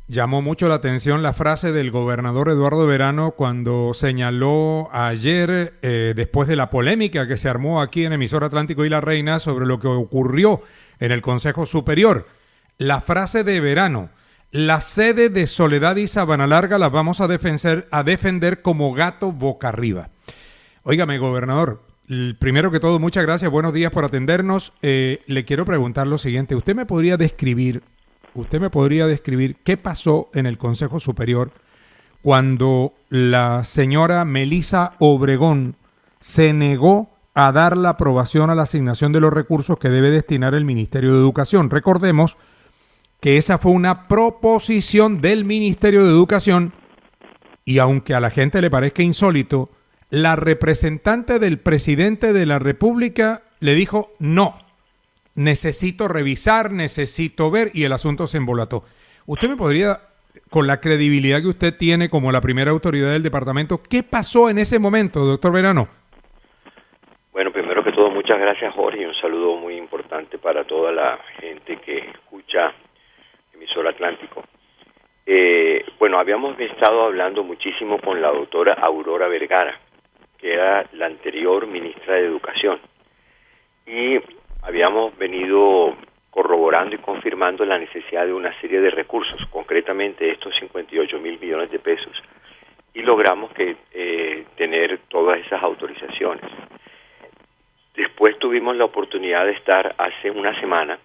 Llamó mucho la atención la frase del gobernador Eduardo Verano cuando señaló ayer, después de la polémica que se armó aquí en Emisor Atlántico y La Reina sobre lo que ocurrió en el Consejo Superior. La frase de Verano: la sede de Soledad y Sabana Larga las vamos a defender como gato boca arriba. Óigame, gobernador, primero que todo, muchas gracias, buenos días por atendernos. Le quiero preguntar lo siguiente: ¿Usted me podría describir qué pasó en el Consejo Superior cuando la señora Melissa Obregón se negó a dar la aprobación a la asignación de los recursos que debe destinar el Ministerio de Educación? Recordemos que esa fue una proposición del Ministerio de Educación y, aunque a la gente le parezca insólito, la representante del presidente de la República le dijo no. Necesito revisar, necesito ver, y el asunto se embolató. ¿Usted me podría, con la credibilidad que usted tiene como la primera autoridad del departamento, qué pasó en ese momento, doctor Verano? Bueno, primero que todo, muchas gracias, Jorge, y un saludo muy importante para toda la gente que escucha Emisor Atlántico. Bueno, habíamos estado hablando muchísimo con la doctora Aurora Vergara, que era la anterior ministra de Educación, y habíamos venido corroborando y confirmando la necesidad de una serie de recursos, concretamente estos 58.000 millones de pesos, y logramos tener todas esas autorizaciones. Después tuvimos la oportunidad de estar hace una semana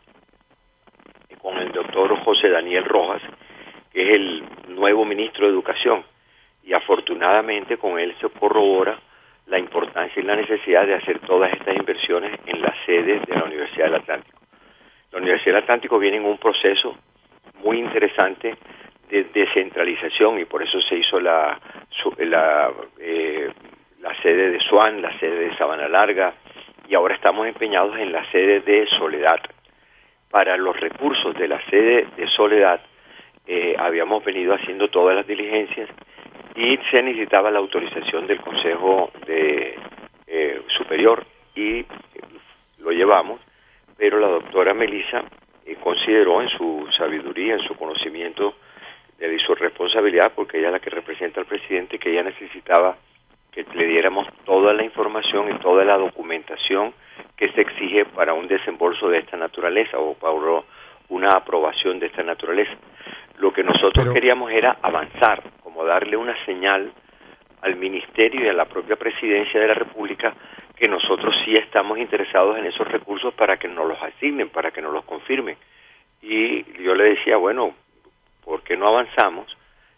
con el doctor José Daniel Rojas, que es el nuevo ministro de Educación, y afortunadamente con él se corrobora la importancia y la necesidad de hacer todas estas inversiones en las sedes de la Universidad del Atlántico. La Universidad del Atlántico viene en un proceso muy interesante de descentralización, y por eso se hizo la sede de Swan, la sede de Sabana Larga, y ahora estamos empeñados en la sede de Soledad. Para los recursos de la sede de Soledad habíamos venido haciendo todas las diligencias y se necesitaba la autorización del Consejo Superior, y lo llevamos, pero la doctora Melissa consideró, en su sabiduría, en su conocimiento y su responsabilidad, porque ella es la que representa al presidente, que ella necesitaba que le diéramos toda la información y toda la documentación que se exige para un desembolso de esta naturaleza o para una aprobación de esta naturaleza. Lo que nosotros queríamos era avanzar, como darle una señal al Ministerio y a la propia Presidencia de la República que nosotros sí estamos interesados en esos recursos para que nos los asignen, para que nos los confirmen. Y yo le decía, bueno, ¿por qué no avanzamos?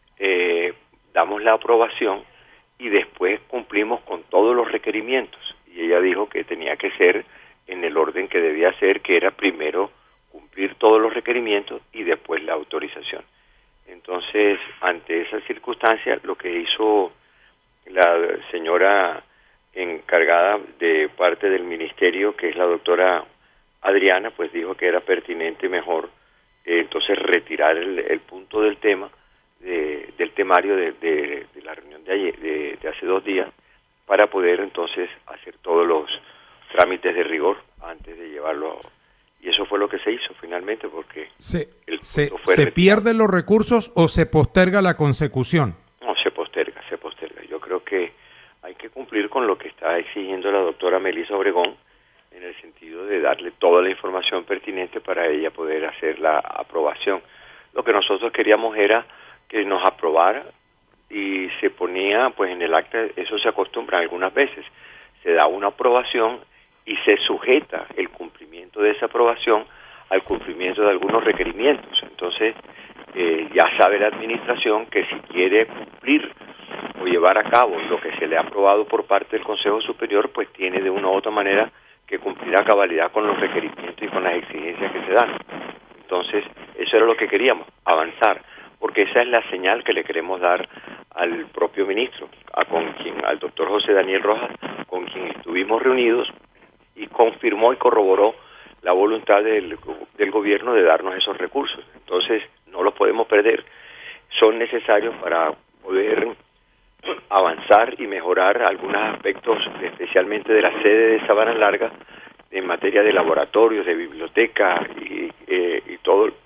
Damos la aprobación y después cumplimos con todos los requerimientos. Y ella dijo que tenía que ser en el orden que debía ser, que era primero cumplir todos los requerimientos y después la autorización. Entonces, ante esa circunstancia, lo que hizo la señora encargada de parte del ministerio, que es la doctora Adriana, pues dijo que era pertinente mejor entonces retirar el punto del tema, del temario de la reunión de ayer, de hace 2 días, para poder entonces hacer todos los trámites de rigor antes de llevarlo. Y eso fue lo que se hizo finalmente, porque ¿Se pierden los recursos o se posterga la consecución? No, se posterga. Yo creo que hay que cumplir con lo que está exigiendo la doctora Melissa Obregón, en el sentido de darle toda la información pertinente para ella poder hacer la aprobación. Lo que nosotros queríamos era que nos aprobara, y se ponía pues en el acta, eso se acostumbra algunas veces, se da una aprobación y se sujeta el cumplimiento de esa aprobación al cumplimiento de algunos requerimientos. Entonces ya sabe la administración que si quiere cumplir o llevar a cabo lo que se le ha aprobado por parte del Consejo Superior, pues tiene de una u otra manera que cumplir a cabalidad con los requerimientos y con las exigencias que se dan. Entonces eso era lo que queríamos, avanzar, porque esa es la señal que le queremos dar al propio ministro, al doctor José Daniel Rojas, con quien estuvimos reunidos, y confirmó y corroboró la voluntad del gobierno de darnos esos recursos. Entonces no los podemos perder, son necesarios para poder avanzar y mejorar algunos aspectos, especialmente de la sede de Sabana Larga, en materia de laboratorios, de biblioteca y todo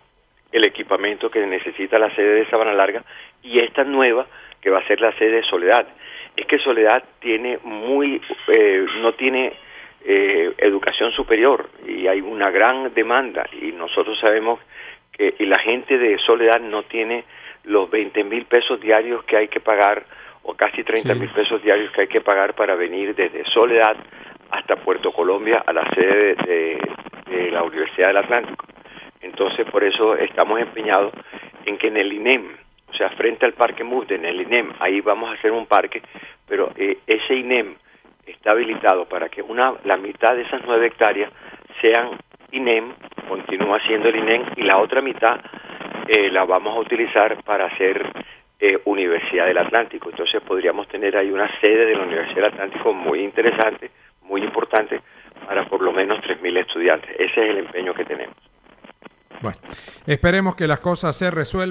el equipamiento que necesita la sede de Sabana Larga y esta nueva que va a ser la sede de Soledad. Es que Soledad tiene no tiene educación superior y hay una gran demanda y nosotros sabemos que la gente de Soledad no tiene los 20,000 pesos diarios que hay que pagar o casi 30,000 pesos diarios que hay que pagar para venir desde Soledad hasta Puerto Colombia a la sede de la Universidad del Atlántico. Entonces, por eso estamos empeñados en que en el INEM, o sea, frente al Parque Musde, en el INEM, ahí vamos a hacer un parque, pero ese INEM está habilitado para que la mitad de esas 9 hectáreas sean INEM, continúa siendo el INEM, y la otra mitad la vamos a utilizar para hacer Universidad del Atlántico. Entonces podríamos tener ahí una sede de la Universidad del Atlántico muy interesante, muy importante, para por lo menos 3,000 estudiantes. Ese es el empeño que tenemos. Bueno, esperemos que las cosas se resuelvan.